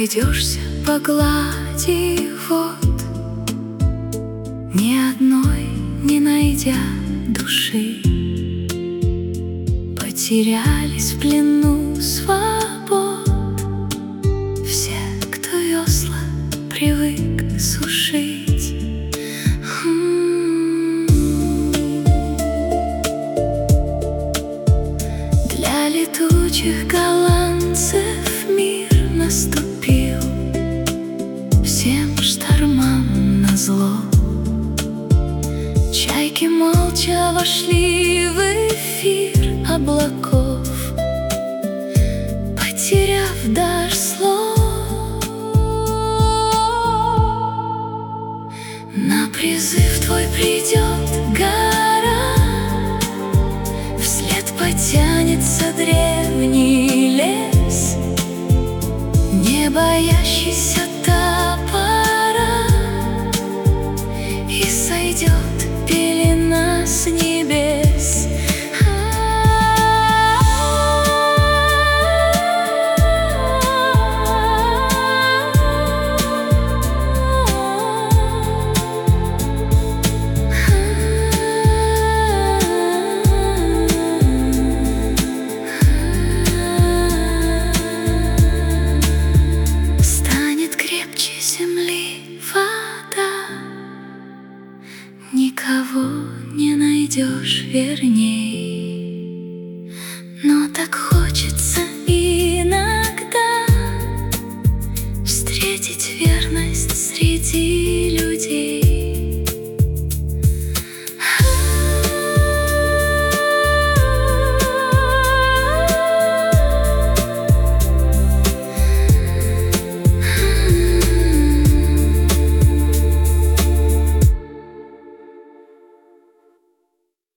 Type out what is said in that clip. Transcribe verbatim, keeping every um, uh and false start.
Пройдешься по глади вод, ни одной не найдя души. Потерялись в плену свобод все, кто весла привык сушить. Для летучих голландцев мир наступил, всем штормам назло. Чайки молча вошли в эфир облаков, потеряв дар слов. На призыв твой придет гора, вслед потянется древний лес, не боящийся топора, и сойдет пелена с небес. Никого не найдешь верней, но так хочется иногда встретить верность среди людей.